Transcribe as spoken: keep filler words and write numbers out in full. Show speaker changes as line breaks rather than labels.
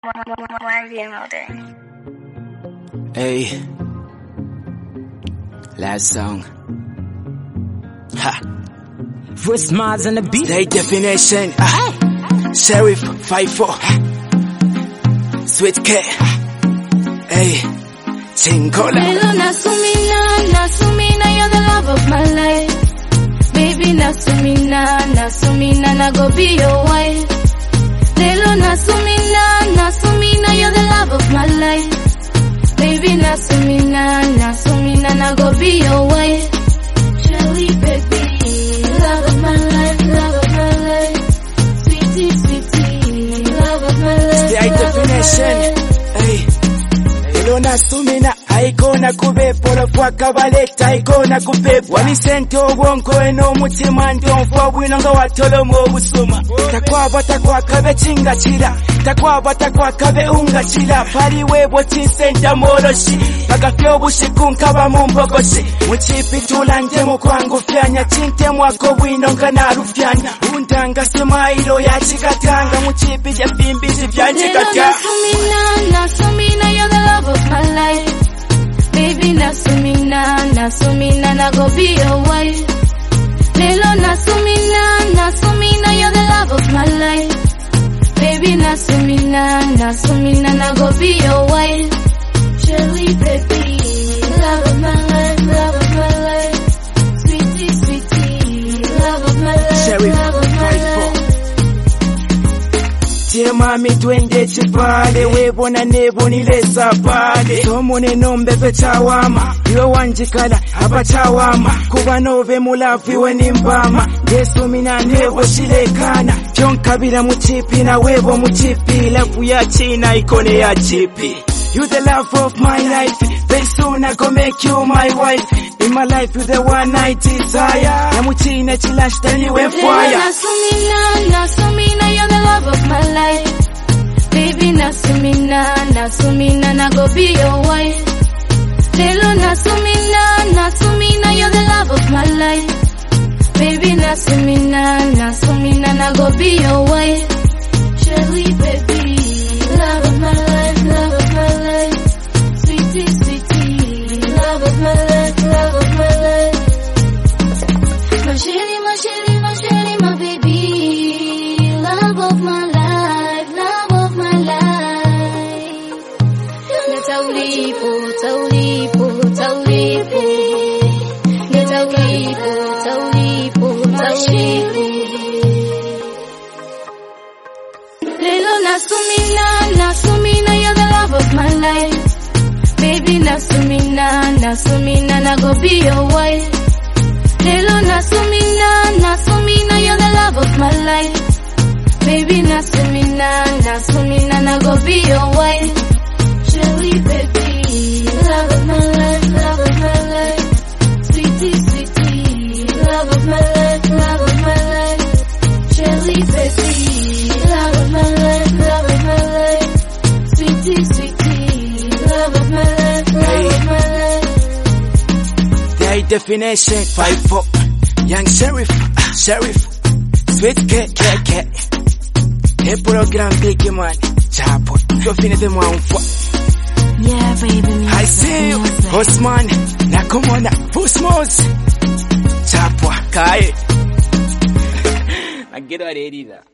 Hey, last song. Ha.
First Mars on the beat.
State definition. Ah. Sheriff five four. Sweet K. Hey, Chingola.
Lelo nasumina, nasumina, you're the love of my life. Baby nasumina, nasumina, na go be your wife. Lelo nasumina, nasumina, you're the love of my life. Baby nasumina, nasumina, na go be your wife. Shelly baby, love of my life, love of my life. Sweetie, sweetie, love of my life.
State definition. Hey, lelo nasumina. Haikona kubepo lafwa kabaleta haikona kubepo wanisente obwonko eno mutima ndonfwa bwino nga watolomo obusuma takwaba takwakabe chingachira takwaba takwakabe ungachira paliwe bwotisenta moroshi bagafyo bushiku nkaba mumbogoshi muchipi tulanje mukwangu fyanya chinte mwako bwino nga narufyanya undanga semailo ya chikatanga muchipi jafimbizi vyanchikata.
Nasumina, nasumina, you're the love of my life. Baby nasumina, nasumina, na go be your wife. Lelo nasumina, nasumina, you're the love of my life. Baby nasumina, nasumina, na go be your wife. Shelly baby, love of my life, love of my life. Sweetie, sweetie, love of my life,
Sheriff,
love of my life.
Tie mami twende chipale webona nebo nilesa pale somone nombe pechawama iwe wanjikala hapa chawama kuba nove mulafi we nimbama Yesu mina nebo shilekana chonkabira muchipi na webo muchipi lafu ya china ikone ya chipi. You the love of my life. Very soon I go make you my wife. In my life you the one I desire. Namuchina chilashta niwe fire.
Nasumina, nasumina, you're the love of my life. Baby nasumina, nasumina, na go be your wife. Lelo nasumina, nasumina, you're the love of my life. Baby nasumina, nasumina, na go be your wife. Shelly baby, love of my life, love of my life. Sweetie, sweetie, love of my life, love of my life. My shelly, my shelly, my shelly, my baby, love of my life, love of my life. Netaulipo, taulipo, taulipo. Netaulipo, taulipo, taulipo. Lelo nasumina, nasumina, you're the love of my life. Baby nasumina, nasumina, na go be your wife. Lelo nasumina, nasumina, you're the love of my life. Baby nasumina, nasumina, na go be your wife. Shelly baby, love of my life, love of my life. Sweetie, sweetie, love of my life, love of my life. Shelly baby, love of my life, love of my life. Sweetie, sweetie, love of my life, love of my life.
The definition five four. Young Sheriff, Sheriff, Sweet K, K, K. Hey program big man, chapo. Yo fine de mwanfwa.
Yeah, baby.
I see you, Osman. Nakomona, Fusmos. Chapwa, Kai. Nagero arerira.